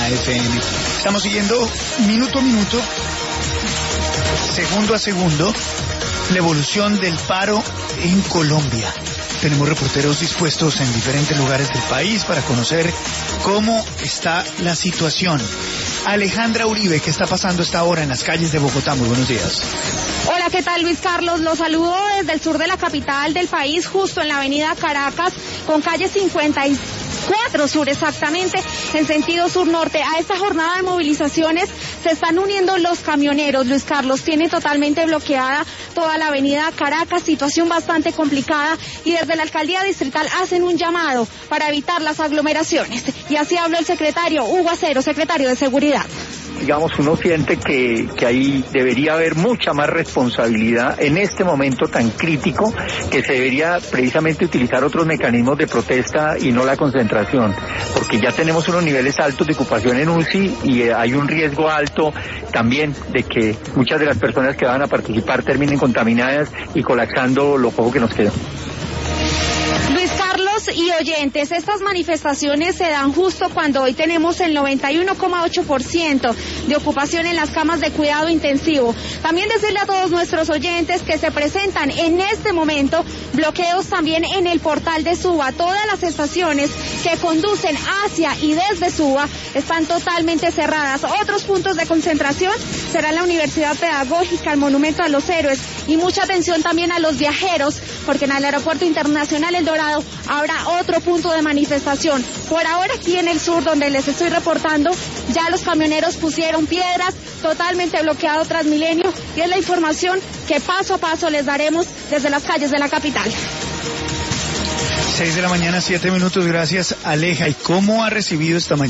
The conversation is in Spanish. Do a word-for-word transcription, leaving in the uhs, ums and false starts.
F M. Estamos siguiendo minuto a minuto, segundo a segundo, la evolución del paro en Colombia. Tenemos reporteros dispuestos en diferentes lugares del país para conocer cómo está la situación. Alejandra Uribe, ¿qué está pasando esta hora en las calles de Bogotá? Muy buenos días. Hola, ¿qué tal, Luis Carlos? Los saludo desde el sur de la capital del país, justo en la avenida Caracas, con calle cincuenta y cuatro sur exactamente, en sentido sur-norte. A esta jornada de movilizaciones se están uniendo los camioneros, Luis Carlos. Tiene totalmente bloqueada toda la avenida Caracas, situación bastante complicada, y desde la alcaldía distrital hacen un llamado para evitar las aglomeraciones. Y así habló el secretario Hugo Acero, secretario de Seguridad. Digamos, uno siente que, que ahí debería haber mucha más responsabilidad en este momento tan crítico, que se debería precisamente utilizar otros mecanismos de protesta y no la concentración, porque ya tenemos unos niveles altos de ocupación en U C I y eh, hay un riesgo alto también de que muchas de las personas que van a participar terminen contaminadas y colapsando lo poco que nos queda. Luis Carlos y oyentes, estas manifestaciones se dan justo cuando hoy tenemos el noventa y uno coma ocho por ciento de ocupación en las camas de cuidado intensivo. También decirle a todos nuestros oyentes que se presentan en este momento bloqueos también en el portal de Suba. Todas las estaciones que conducen hacia y desde Suba están totalmente cerradas. Otros puntos de concentración será la Universidad Pedagógica, el Monumento a los Héroes, y mucha atención también a los viajeros, porque en el Aeropuerto Internacional El Dorado habrá otro punto de manifestación. Por ahora aquí en el sur, donde les estoy reportando, ya los camioneros pusieron piedras, totalmente bloqueado Transmilenio, y es la información que paso a paso les daremos desde las calles de la capital. Seis de la mañana, siete minutos, gracias Aleja. ¿Y cómo ha recibido esta mañana